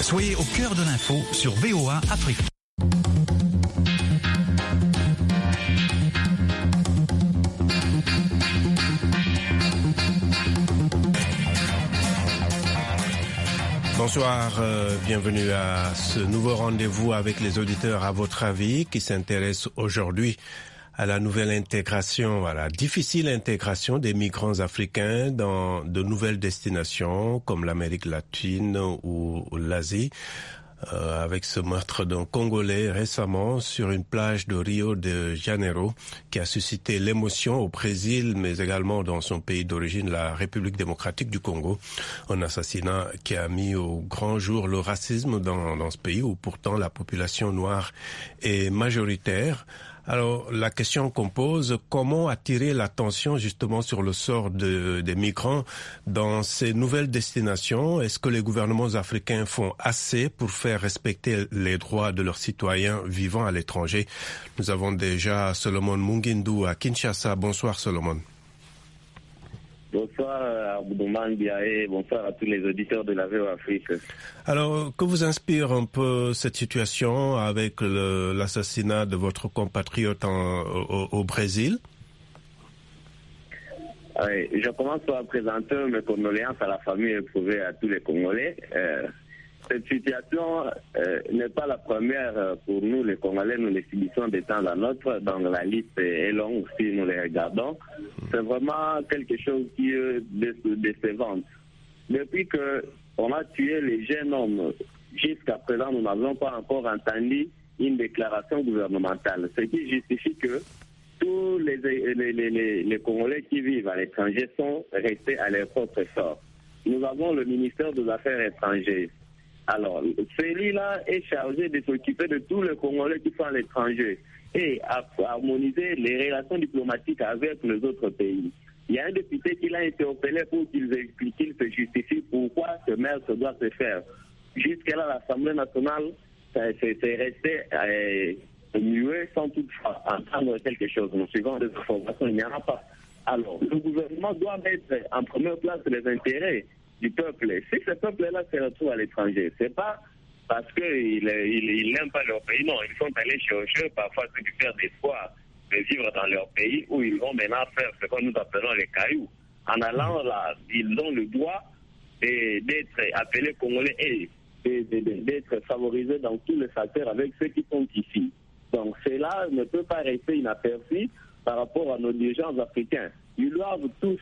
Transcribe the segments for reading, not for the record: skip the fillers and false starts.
Soyez au cœur de l'info sur VOA Afrique. Bonsoir, bienvenue à ce nouveau rendez-vous avec les auditeurs à votre avis qui s'intéresse aujourd'hui à la nouvelle intégration, à la difficile intégration des migrants africains dans de nouvelles destinations comme l'Amérique latine ou l'Asie. Avec ce meurtre d'un Congolais récemment sur une plage de Rio de Janeiro qui a suscité l'émotion au Brésil mais également dans son pays d'origine, la République démocratique du Congo. Un assassinat qui a mis au grand jour le racisme dans ce pays où pourtant la population noire est majoritaire. Alors, la question qu'on pose, comment attirer l'attention justement sur le sort des migrants dans ces nouvelles destinations? Est-ce que les gouvernements africains font assez pour faire respecter les droits de leurs citoyens vivant à l'étranger? Nous avons déjà Solomon Mungindu à Kinshasa. Bonsoir Solomon. Bonsoir Abdouman Biaé, bonsoir à tous les auditeurs de la VOA Afrique. Alors, que vous inspire un peu cette situation avec l'assassinat de votre compatriote au Brésil? Oui, je commence par présenter mes condoléances à la famille éprouvée, à tous les Congolais. Cette situation n'est pas la première pour nous, les Congolais. Nous les subissons de temps à autre. Donc la liste est longue si nous les regardons. C'est vraiment quelque chose qui est décevant. Depuis qu'on a tué les jeunes hommes, jusqu'à présent, nous n'avons pas encore entendu une déclaration gouvernementale. Ce qui justifie que tous les Congolais qui vivent à l'étranger sont restés à leur propre sort. Nous avons le ministère des Affaires étrangères. Alors, celui-là est chargé de s'occuper de tous les Congolais qui sont à l'étranger et à harmoniser les relations diplomatiques avec les autres pays. Il y a un député qui l'a interpellé pour qu'il se justifie pourquoi ce meurtre doit se faire. Jusqu'à là, l'Assemblée nationale c'est resté muet sans toutefois entendre quelque chose. Nous suivons des informations, il n'y en a pas. Alors, le gouvernement doit mettre en première place les intérêts du peuple. Si ce peuple-là se retrouve à l'étranger, c'est pas parce qu'ils n'aiment pas leur pays, non, ils sont allés chercher parfois du faire d'espoir de vivre dans leur pays où ils vont maintenant faire ce que nous appelons les cailloux. En allant là, ils ont le droit d'être appelés Congolais et d'être favorisés dans tous les facteurs avec ceux qui sont ici. Donc cela ne peut pas rester inaperçu par rapport à nos dirigeants africains. Ils doivent tous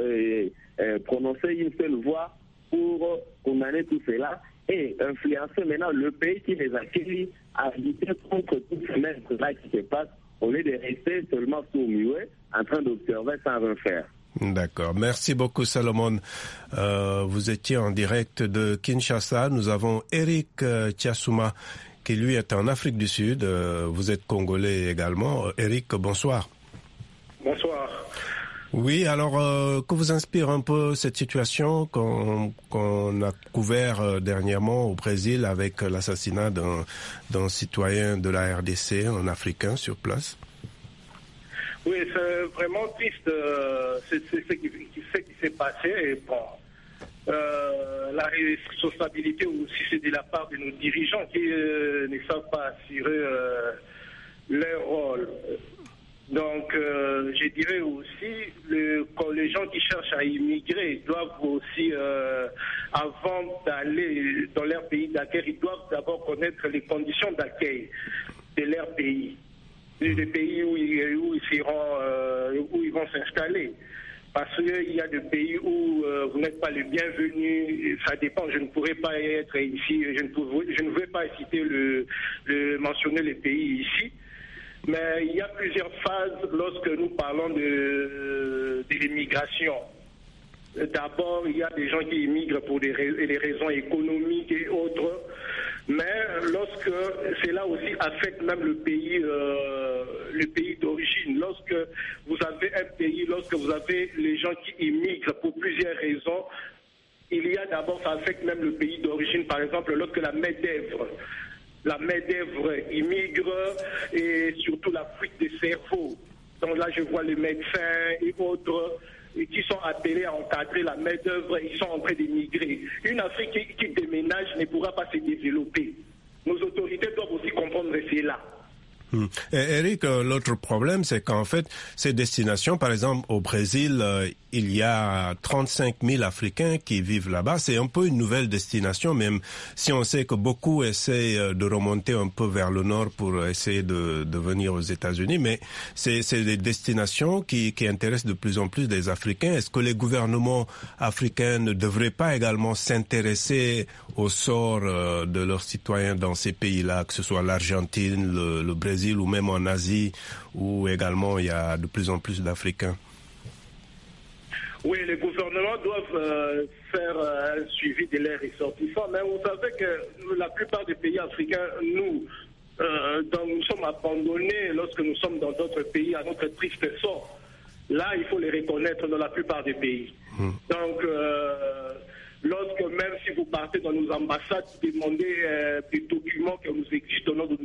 prononcer une seule voix pour condamner tout cela et influencer maintenant le pays qui les accueille à lutter contre tout ce mètres-là qui se passe au lieu de rester seulement sourd-muet en train d'observer sans rien faire. D'accord. Merci beaucoup, Salomon. Vous étiez en direct de Kinshasa. Nous avons Eric Tiassouma qui, lui, est en Afrique du Sud. Vous êtes congolais également. Eric, bonsoir. Bonsoir. Oui, alors, que vous inspire un peu cette situation qu'on a couvert dernièrement au Brésil avec l'assassinat d'un citoyen de la RDC, un Africain sur place? Oui, c'est vraiment triste ce qui s'est passé. Et bon, la responsabilité aussi, c'est de la part de nos dirigeants qui ne savent pas assurer leur rôle. Donc, je dirais aussi, quand les gens qui cherchent à immigrer doivent aussi, avant d'aller dans leur pays d'accueil, ils doivent d'abord connaître les conditions d'accueil de leur pays. Les pays où ils vont s'installer. Parce qu'il y a des pays où vous n'êtes pas le bienvenu, ça dépend, je ne pourrais pas être ici, je ne vais pas citer mentionner les pays ici, mais il y a plusieurs phases lorsque nous parlons de l'immigration. D'abord, il y a des gens qui immigrent pour des raisons économiques et autres, mais lorsque cela aussi affecte même le pays d'origine, lorsque vous avez un pays, lorsque vous avez les gens qui immigrent pour plusieurs raisons, il y a d'abord, ça affecte même le pays d'origine, par exemple, lorsque la main-d'œuvre immigre et surtout la fuite des cerveaux. Donc là, je vois les médecins et autres et qui sont appelés à encadrer la main-d'œuvre, ils sont en train d'émigrer. Une Afrique qui déménage ne pourra pas se développer. Nos autorités doivent aussi comprendre cela. Eric, l'autre problème, c'est qu'en fait, ces destinations, par exemple, au Brésil, il y a 35 000 Africains qui vivent là-bas. C'est un peu une nouvelle destination, même si on sait que beaucoup essaient de remonter un peu vers le nord pour essayer de venir aux États-Unis. Mais c'est des destinations qui intéressent de plus en plus des Africains. Est-ce que les gouvernements africains ne devraient pas également s'intéresser au sort de leurs citoyens dans ces pays-là, que ce soit l'Argentine, le Brésil, ou même en Asie, où également il y a de plus en plus d'Africains? Oui, les gouvernements doivent faire un suivi de leurs ressortissants, mais vous savez que la plupart des pays africains, nous sommes abandonnés lorsque nous sommes dans d'autres pays à notre triste sort. Là, il faut les reconnaître dans la plupart des pays. Donc, lorsque même si vous partez dans nos ambassades, demandez des documents que nous existent dans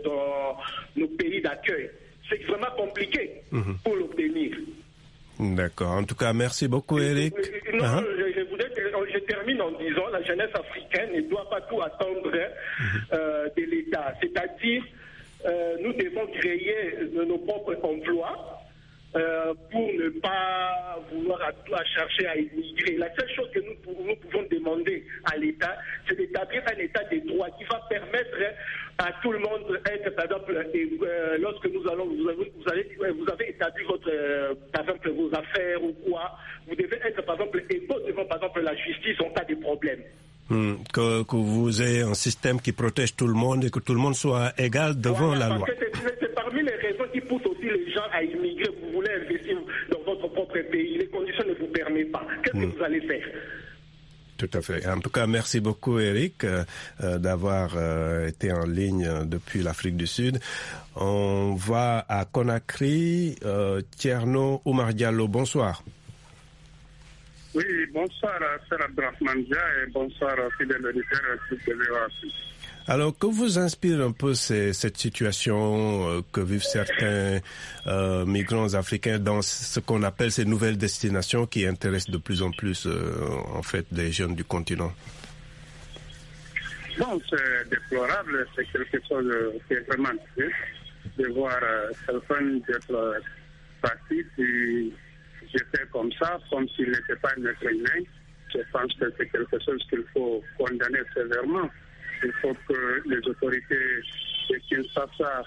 nos pays d'accueil. C'est vraiment compliqué pour l'obtenir. D'accord. En tout cas, merci beaucoup, Eric. Non, je termine en disant la jeunesse africaine ne doit pas tout attendre de l'État. C'est-à-dire, nous devons créer nos propres emplois pour ne pas vouloir à chercher à immigrer. La seule chose que nous pouvons demander à l'État, c'est d'établir un État des droits qui va permettre à tout le monde d'être, par exemple, lorsque vous avez établi par exemple, vos affaires ou quoi, vous devez être, par exemple, égaux devant, par exemple, la justice en cas de problème. Que vous ayez un système qui protège tout le monde et que tout le monde soit égal devant la loi. C'est parmi les raisons qui poussent aussi les gens à immigrer. Vous voulez investir dans votre propre pays, les conditions ne vous permettent pas. Qu'est-ce que vous allez faire? Tout à fait. En tout cas, merci beaucoup, Eric, d'avoir été en ligne depuis l'Afrique du Sud. On va à Conakry. Tierno Oumar Diallo, bonsoir. Oui, bonsoir, Sir Abdrahman Dia, et bonsoir, fidèle auditeur de VOA. Alors, que vous inspire un peu cette situation que vivent certains migrants africains dans ce qu'on appelle ces nouvelles destinations qui intéressent de plus en plus, en fait, les jeunes du continent? Bon, c'est déplorable, c'est quelque chose qui est vraiment triste de voir certains d'être partis puis jetés comme ça, comme s'il n'était pas un être humain. Je pense que c'est quelque chose qu'il faut condamner sévèrement. Il faut que les autorités de Kinshasa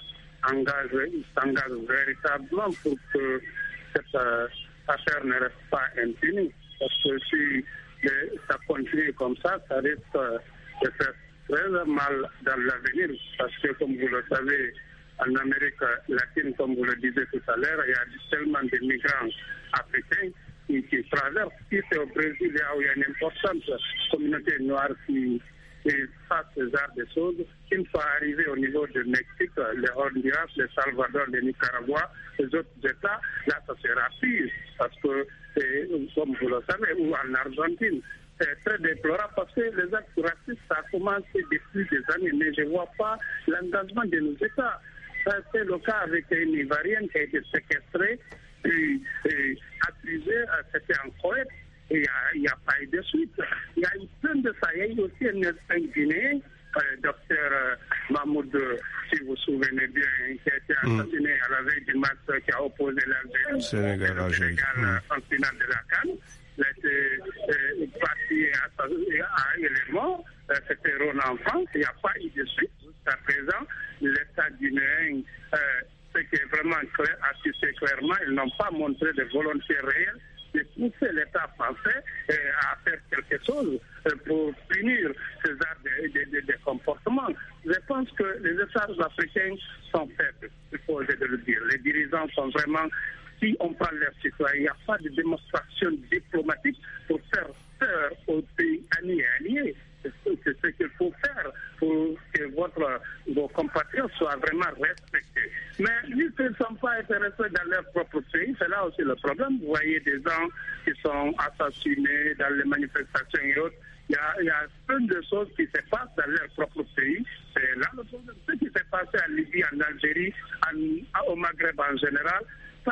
s'engagent véritablement pour que cette affaire ne reste pas impunie. Parce que si ça continue comme ça risque de faire très mal dans l'avenir. Parce que, comme vous le savez, en Amérique latine, comme vous le disiez tout à l'heure, il y a tellement de migrants africains qui traversent. Si c'est au Brésil, là où il y a une importante communauté noire qui fasse ce genre de choses, une fois arrivé au niveau du Mexique, le Honduras, le Salvador, le Nicaragua, les autres États, là ça sera pire. Parce que, comme vous le savez, ou en Argentine, c'est très déplorable parce que les actes racistes, ça a commencé depuis des années, mais je ne vois pas l'engagement de nos États. C'est le cas avec une Ivoirienne qui a été séquestrée, puis accusée, c'était en Corée. Il n'y a pas eu de suite. Il y a eu plein de ça. Il y a eu aussi un Guinéen, docteur Mahmoud, si vous vous souvenez bien, qui a été assassiné à la veille du match qui a opposé l'Algérie Sénégal en finale de la CAN. Il a été parti à éléments. C'était Ronan France. Il n'y a pas eu de suite. Jusqu'à présent, l'État guinéen, ce qui est vraiment affiché clairement, ils n'ont pas montré de volonté réelle de pousser l'État français à faire quelque chose pour punir ce genre de comportements. Je pense que les États africains sont faibles, il faut oser de le dire. Les dirigeants sont vraiment, si on prend leurs citoyens, il n'y a pas de démonstration diplomatique pour faire peur aux pays alliés. C'est ce qu'il faut faire pour que vos compatriotes soient vraiment respectés. Mais ils ne sont pas intéressés dans leur propre pays, c'est là aussi le problème. Vous voyez des gens qui sont assassinés dans les manifestations et autres. Il y a plein de choses qui se passent dans leur propre pays. C'est là le problème. Ce qui s'est passé en Libye, en Algérie, au Maghreb en général, ça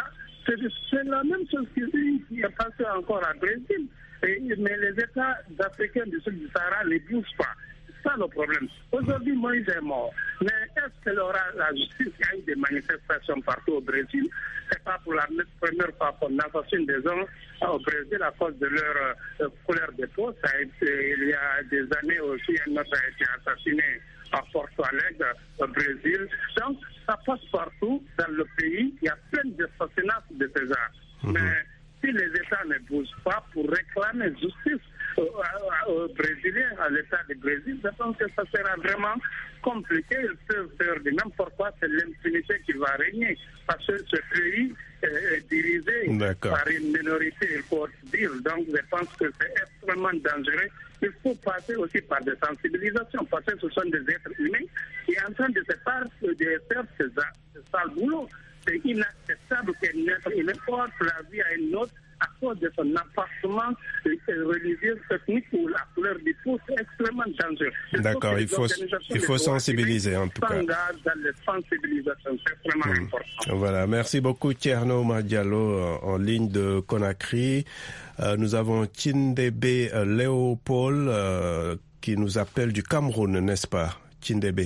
C'est la même chose qui est passée encore au Brésil. Mais les États africains du sud du Sahara ne bougent pas. C'est ça le problème. Aujourd'hui, Moïse est mort. Mais est-ce qu'il aura la justice? Il y a eu des manifestations partout au Brésil. C'est pas pour la première fois qu'on assassine des gens au Brésil à cause de leur couleur de peau. Ça a été, il y a des années aussi, un autre a été assassiné à Porto Alegre, au Brésil. Donc, ça passe partout dans le pays. Il y a plein d'assassinats de ces gens. Mais si les États ne bougent pas pour réclamer justice aux Brésiliens, à l'État du Brésil, je pense que ça sera vraiment compliqué. Ils peuvent faire de n'importe quoi, c'est l'impunité qui va régner. Parce que ce pays est dirigé par une minorité, il faut dire. Donc je pense que c'est extrêmement dangereux. Il faut passer aussi par des sensibilisations, parce que ce sont des êtres humains qui sont en train de faire ce sale boulot. C'est inacceptable qu'un être humain porte la vie à une autre à cause de son appartement religieux, technique ou la couleur du peau. C'est extrêmement dangereux. D'accord, il faut sensibiliser en tout cas. Dans les sensibilisations, c'est vraiment important. Voilà, merci beaucoup Thierno Madialo en ligne de Conakry. Nous avons Tindebe Léopold qui nous appelle du Cameroun, n'est-ce pas, Tindebe?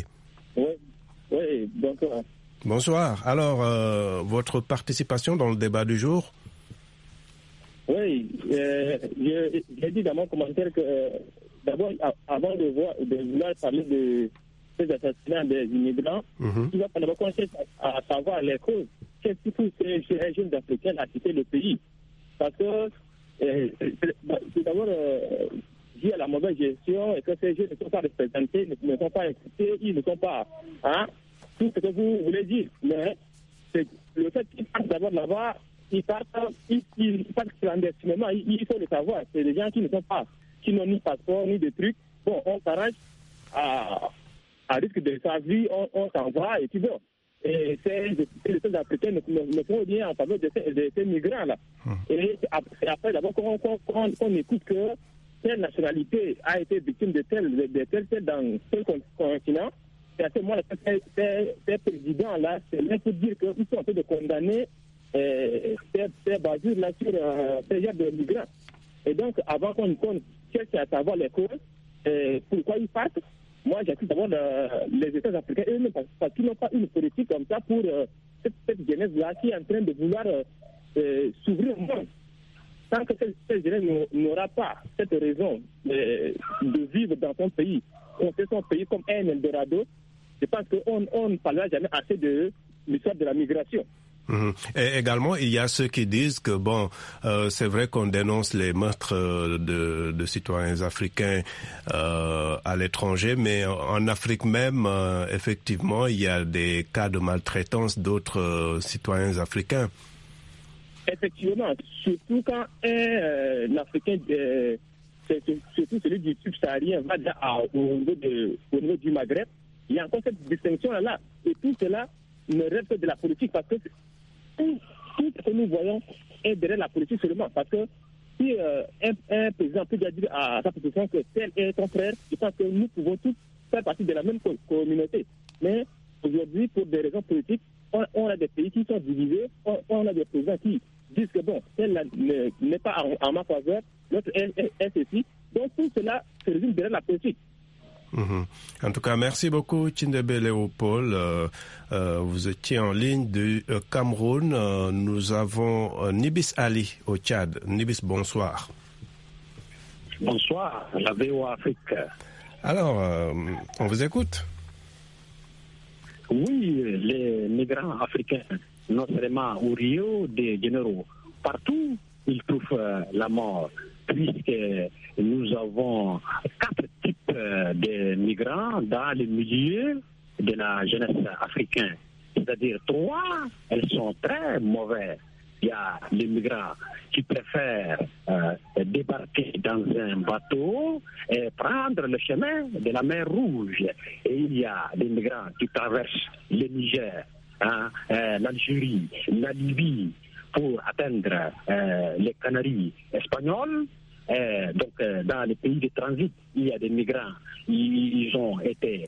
Oui, bonsoir. Bonsoir. Alors, votre participation dans le débat du jour? Oui, j'ai dit dans mon commentaire que d'abord, avant de vouloir parler de ces assassinats des immigrants, il va d'abord commencer à savoir les causes. Qu'est-ce qui pousse ces jeunes Africains à quitter le pays? Parce que c'est d'abord dû à la mauvaise gestion et que ces jeunes ne sont pas représentés, ne sont pas écoutés, ils ne sont pas... tout ce que vous voulez dire. Mais c'est le fait qu'ils partent d'abord là-bas, ils partent clandestinement, il faut le savoir. C'est des gens qui ne sont pas, qui n'ont ni passeport, ni de trucs. Bon, on s'arrange à risque de sa vie, on s'en va et puis bon. Et les États africains ne font rien en faveur de ces migrants-là. Et après, d'abord, qu'on écoute que telle nationalité a été victime de tel dans tel continent, c'est à ce moment-là que ces présidents-là, c'est là pour dire qu'ils sont en train de condamner ces basures-là sur ces gens de migrants. Et donc, avant qu'on cherche à savoir les causes, pourquoi ils partent, moi j'accuse d'abord les États africains eux-mêmes parce qu'ils n'ont pas une politique comme ça pour cette jeunesse-là qui est en train de vouloir s'ouvrir au monde. Tant que cette jeunesse n'aura pas cette raison de vivre dans son pays, on fait son pays comme un Eldorado, je pense qu'on ne parlera jamais assez de l'histoire de la migration. Et également, il y a ceux qui disent que bon, c'est vrai qu'on dénonce les meurtres de citoyens africains à l'étranger, mais en Afrique même, effectivement, il y a des cas de maltraitance d'autres citoyens africains. Effectivement, surtout quand un Africain, surtout celui du subsaharien, va au niveau du Maghreb, il y a encore cette distinction-là. Et tout cela ne reste que de la politique, parce que tout ce que nous voyons est derrière la politique seulement. Parce que si un président peut dire à sa position que tel est son frère, je pense que nous pouvons tous faire partie de la même communauté. Mais aujourd'hui, pour des raisons politiques, on a des pays qui sont divisés, on a des présidents qui disent que bon, tel n'est pas en ma faveur, l'autre est ceci. Donc tout cela se résume derrière la politique. En tout cas, merci beaucoup, Tindebe Léopold. Vous étiez en ligne du Cameroun. Nous avons Nibis Ali au Tchad. Nibis, bonsoir. Bonsoir, la VOA Afrique. Alors, on vous écoute. Oui, les migrants africains, non seulement au Rio de Janeiro, partout, ils trouvent la mort, puisque nous avons 4 types de migrants dans le milieu de la jeunesse africaine. C'est-à-dire 3, elles sont très mauvaises. Il y a les migrants qui préfèrent débarquer dans un bateau et prendre le chemin de la mer Rouge. Et il y a des migrants qui traversent le Niger, l'Algérie, la Libye pour atteindre les Canaries espagnoles. Donc, dans les pays de transit, il y a des migrants, ils ont été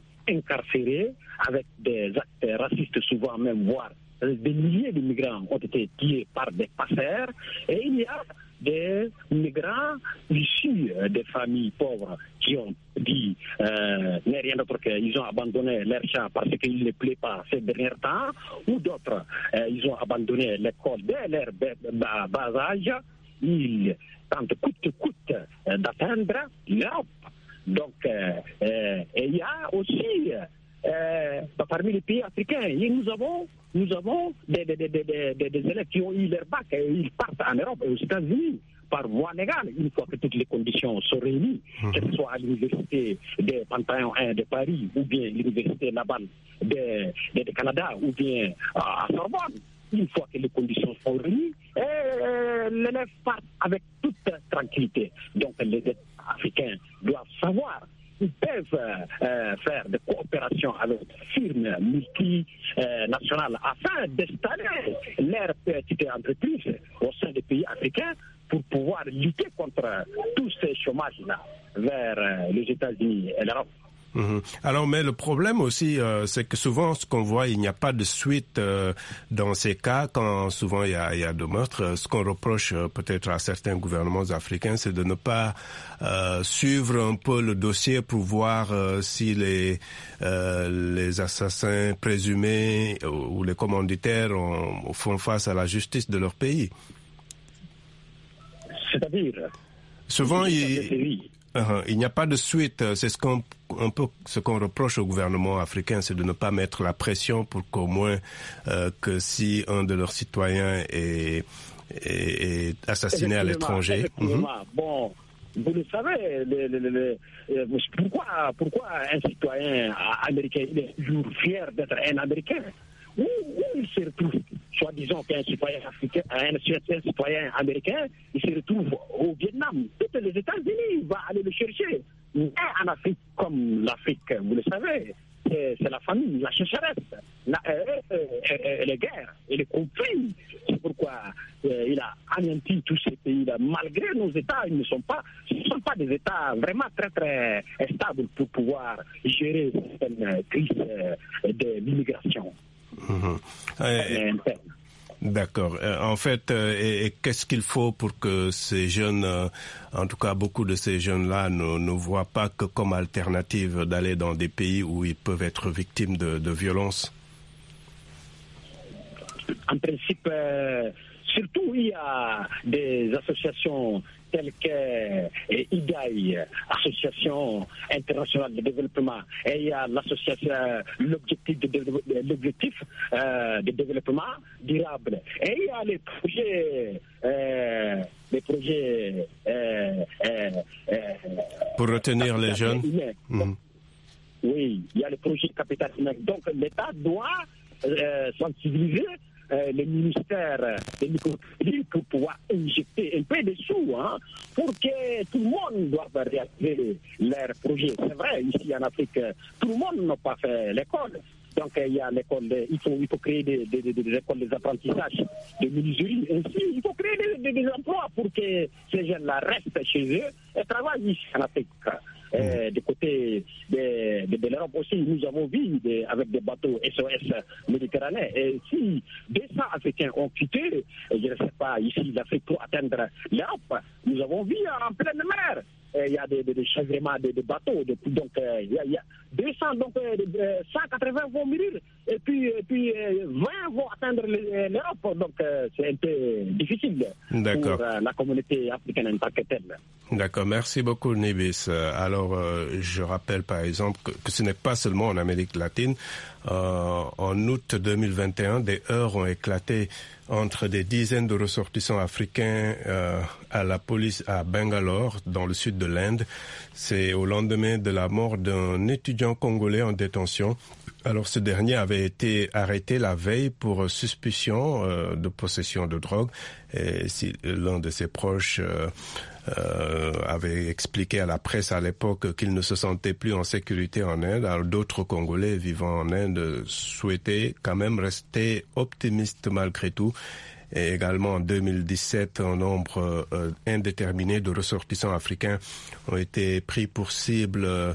incarcérés avec des actes racistes, souvent même, voire des milliers de migrants ont été tués par des passeurs, et il y a des migrants issus des familles pauvres qui ont dit n'est rien d'autre qu'ils ont abandonné leur champ parce qu'il ne plaît pas ces derniers temps, ou d'autres, ils ont abandonné l'école dès leur bas âge. Ils tentent coûte que coûte d'atteindre l'Europe. Donc, il y a aussi parmi les pays africains, et nous avons des élèves qui ont eu leur bac et ils partent en Europe et aux États-Unis par voie légale, une fois que toutes les conditions sont réunies, que ce soit à l'université de Panthéon 1 de Paris, ou bien l'université Laval de Canada, ou bien à Sorbonne. Une fois que les conditions sont réunies, l'élève part avec toute tranquillité. Donc les Africains doivent savoir qu'ils peuvent faire des coopérations avec des firmes multinationales afin d'installer leurs petites entreprises au sein des pays africains pour pouvoir lutter contre tous ces chômages-là vers les États-Unis et l'Europe. Alors, mais le problème aussi, c'est que souvent, ce qu'on voit, il n'y a pas de suite dans ces cas, quand souvent il y a de meurtres. Ce qu'on reproche peut-être à certains gouvernements africains, c'est de ne pas suivre un peu le dossier pour voir si les assassins présumés ou les commanditaires font face à la justice de leur pays. C'est-à-dire souvent, il n'y a pas de suite. C'est ce qu'on reproche au gouvernement africain, c'est de ne pas mettre la pression pour qu'au moins que si un de leurs citoyens est assassiné à l'étranger. Bon, vous le savez, pourquoi un citoyen américain il est toujours fier d'être un Américain? Où il se retrouve, soi-disant qu'un citoyen africain, un citoyen américain, il se retrouve au Vietnam. Tous les États-Unis vont aller le chercher. Mais en Afrique, comme l'Afrique, vous le savez, c'est la famine, la sécheresse, les guerres et les conflits. C'est pourquoi il a anéanti tous ces pays-là. Malgré nos États, ce ne sont pas des États vraiment très très stables pour pouvoir gérer cette crise de l'immigration. D'accord. En fait, et qu'est-ce qu'il faut pour que ces jeunes, en tout cas beaucoup de ces jeunes-là, ne voient pas que comme alternative d'aller dans des pays où ils peuvent être victimes de violences? En principe, surtout il y a des associations telles que IGAI, Association internationale de développement, et il y a l'objectif de développement durable, et il y a les projets pour retenir les jeunes. Oui, il y a les projets capital humain. Donc l'État doit sensibiliser le ministère des microcrédits pour pouvoir injecter un peu de sous pour que tout le monde doive réaliser leurs projets. C'est vrai, ici en Afrique, tout le monde n'a pas fait l'école. Donc il y a l'école, il faut créer des écoles d'apprentissages, de menuiserie. Ainsi, il faut créer des emplois pour que ces jeunes-là restent chez eux et travaillent ici en Afrique. Du côté de l'Europe aussi, nous avons vu avec des bateaux SOS méditerranéens. Et si 200 Africains ont quitté, je ne sais pas, ici l'Afrique pour atteindre l'Europe, nous avons vu en pleine mer. Il y a des chavirements de bateaux. Donc, il y a 200, donc 180 vont mourir. Et puis 20 vont atteindre l'Europe. Donc, c'est un peu difficile pour la communauté africaine en tant que telle. D'accord. Merci beaucoup, Nibis. Alors, je rappelle par exemple que ce n'est pas seulement en Amérique latine. En août 2021, des heurts ont éclaté entre des dizaines de ressortissants africains à la police à Bangalore, dans le sud de l'Inde. C'est au lendemain de la mort d'un étudiant congolais en détention. Alors, ce dernier avait été arrêté la veille pour suspicion de possession de drogue. Et si l'un de ses proches avait expliqué à la presse à l'époque qu'il ne se sentait plus en sécurité en Inde. Alors, d'autres Congolais vivant en Inde souhaitaient quand même rester optimistes malgré tout. Et également en 2017, un nombre indéterminé de ressortissants africains ont été pris pour cible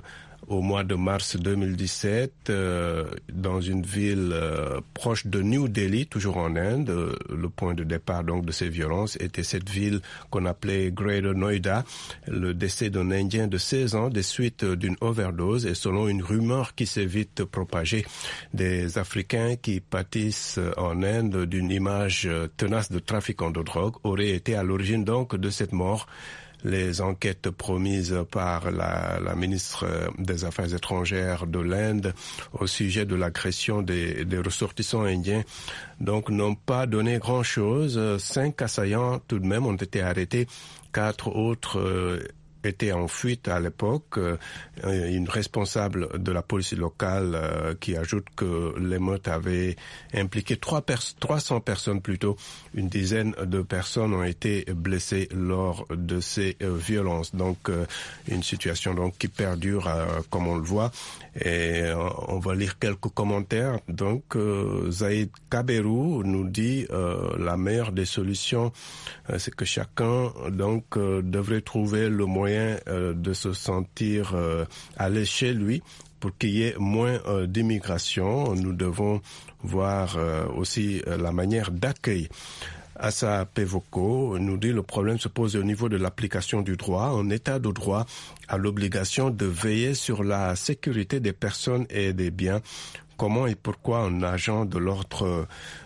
au mois de mars 2017 dans une ville proche de New Delhi, toujours en Inde. Le point de départ donc de ces violences était cette ville qu'on appelait Greater Noida. Le décès d'un Indien de 16 ans des suites d'une overdose et selon une rumeur qui s'est vite propagée, des Africains qui pâtissent en Inde d'une image tenace de trafiquants de drogue auraient été à l'origine donc de cette mort. Les enquêtes promises par la ministre des Affaires étrangères de l'Inde au sujet de l'agression des ressortissants indiens donc n'ont pas donné grand-chose. 5 assaillants tout de même ont été arrêtés, 4 autres était en fuite à l'époque. Une responsable de la police locale qui ajoute que l'émeute avait impliqué 300 personnes plutôt. Une dizaine de personnes ont été blessées lors de ces violences. Donc une situation donc qui perdure comme on le voit. Et on va lire quelques commentaires. Donc Zaïd Kaberou nous dit la meilleure des solutions c'est que chacun donc devrait trouver le moyen de se sentir aller chez lui pour qu'il y ait moins d'immigration. Nous devons voir aussi la manière d'accueil. Assa Pevoko nous dit le problème se pose au niveau de l'application du droit. Un État de droit a l'obligation de veiller sur la sécurité des personnes et des biens. Comment et pourquoi un agent de l'ordre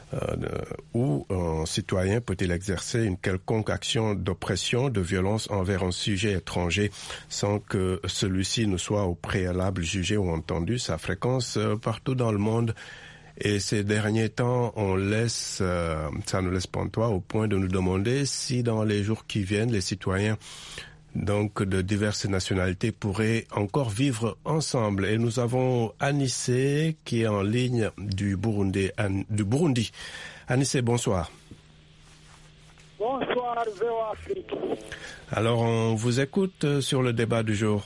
ou un citoyen peut-il exercer une quelconque action d'oppression, de violence envers un sujet étranger sans que celui-ci ne soit au préalable jugé ou entendu? Sa fréquence partout dans le monde. Et ces derniers temps, ça nous laisse pantois au point de nous demander si dans les jours qui viennent, les citoyens donc de diverses nationalités pourraient encore vivre ensemble. Et nous avons Anissé qui est en ligne du Burundi. Anissé, bonsoir. Bonsoir, VOA Afrique. Alors, on vous écoute sur le débat du jour.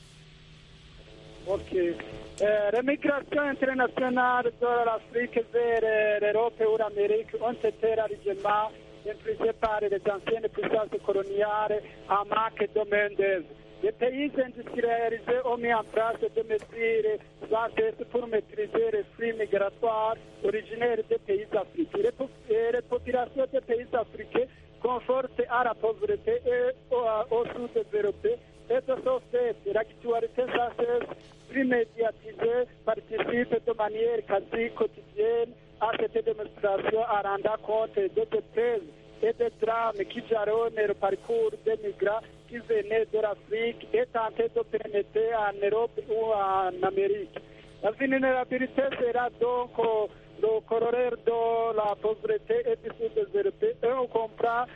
Ok. L'émigration internationale de l'Afrique vers l'Europe ou l'Amérique ont été largement influencés par les anciennes puissances coloniales en manque de main-d'œuvre. Les pays industrialisés ont mis en place des mesures sans cesse pour maîtriser les flux migratoires originaires des pays africains. Les populations des pays africains confrontées à la pauvreté et au sous-développé et de ce fait, l'actualité sans cesse plus médiatisée participe de manière quasi quotidienne à cette démonstration en rendant compte des détresse et des drames qui jalonnent le parcours des migrants qui venaient de l'Afrique et tentaient de pénétrer en Europe ou en Amérique. La vulnérabilité sera donc le corollaire de la pauvreté et du sous-développé et on comprend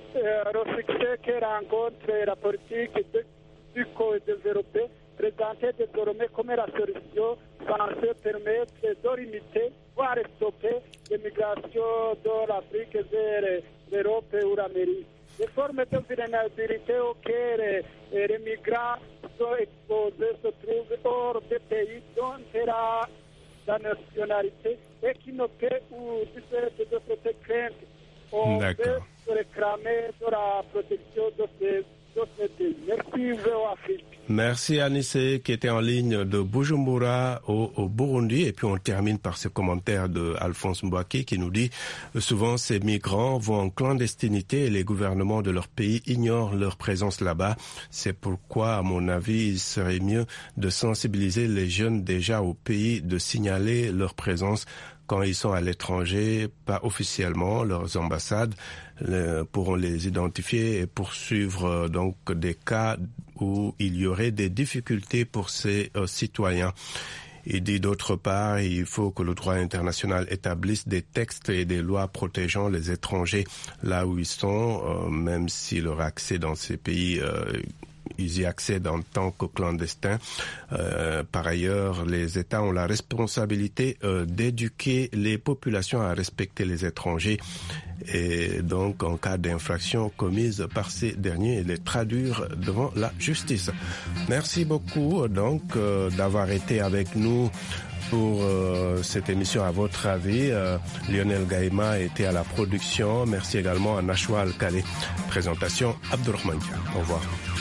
le succès que rencontre la politique du co-développé présentée désormais comme la solution censée permettre de limiter, voire stopper l'immigration de l'Afrique vers l'Europe ou l'Amérique. Les formes de vulnérabilité auxquelles les migrants sont exposés se trouvent hors des pays dont era la nationalité et qui ne peut ou du fait de cette crainte on peut réclamer de la protection de ces pays. Merci, VOA Afrique. Merci Anissé qui était en ligne de Bujumbura au Burundi. Et puis on termine par ce commentaire de Alphonse Mbouaki qui nous dit souvent ces migrants vont en clandestinité et les gouvernements de leur pays ignorent leur présence là-bas. C'est pourquoi, à mon avis, il serait mieux de sensibiliser les jeunes déjà au pays, de signaler leur présence quand ils sont à l'étranger, pas officiellement, leurs ambassades pourront les identifier et poursuivre donc des cas où il y aurait des difficultés pour ces citoyens. Il dit d'autre part, il faut que le droit international établisse des textes et des lois protégeant les étrangers là où ils sont, même si leur accès dans ces pays ils y accèdent en tant que clandestins. Par ailleurs, les États ont la responsabilité d'éduquer les populations à respecter les étrangers et donc en cas d'infraction commise par ces derniers, les traduire devant la justice. Merci beaucoup donc d'avoir été avec nous pour cette émission. À votre avis, Lionel Gaïma était à la production. Merci également à Nashwa Al-Khalé. Présentation Abdourahmane Dia. Au revoir.